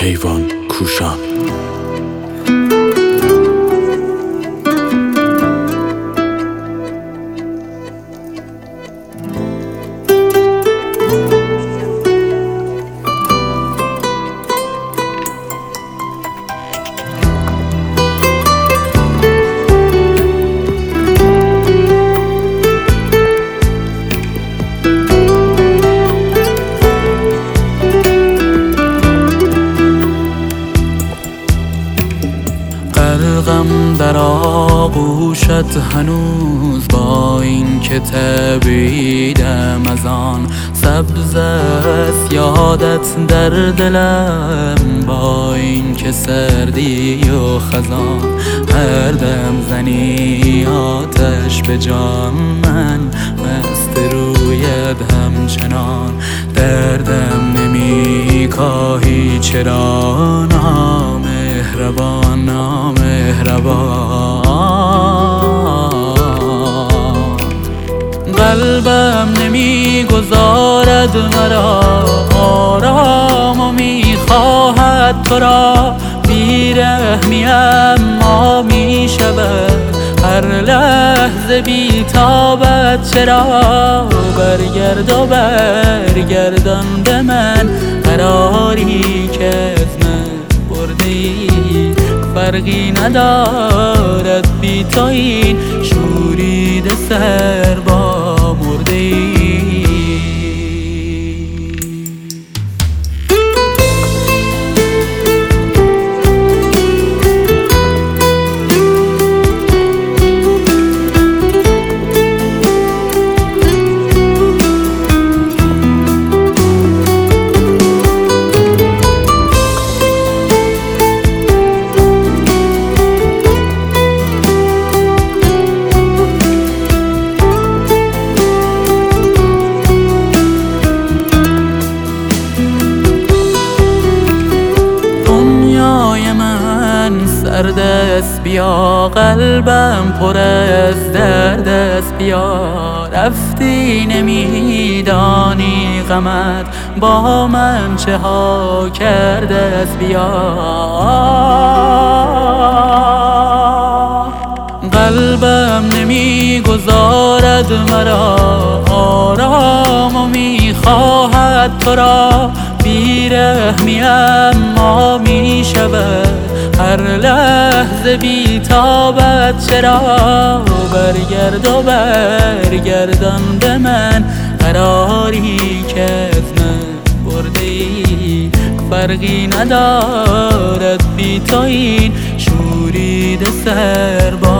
حیوان کوشان. غرقم در آغوشت هنوز، با این که تبیدم از آن سبز است یادت در دلم، با این که سردی و خزان هر دم زنی آتش به جان، من مست رویت همچنان دردم نمی کاهی چرا نامهربان نامهربان. قلبم نمی گذارد مرا آرام و می خواهد تو را، بیرحمی اما می شود هر لحظه بی تابت چرا. برگرد و برگردان به من قراری که از من بردی، فرقی ندارد بی تو این شورید سر با مرده. سرد است بیا قلبم پر از درد است بیا، رفتی نمیدانی غمت با من چه ها کرده است بیا. قلبم نمیگذارد مرا آرام و میخواهد تو را، بیرحمی اما میشود هر لحظه بی تابت چرا. برگرد و برگردان به من قراری که از من بردی، فرقی ندارد بی تو این شورید سر با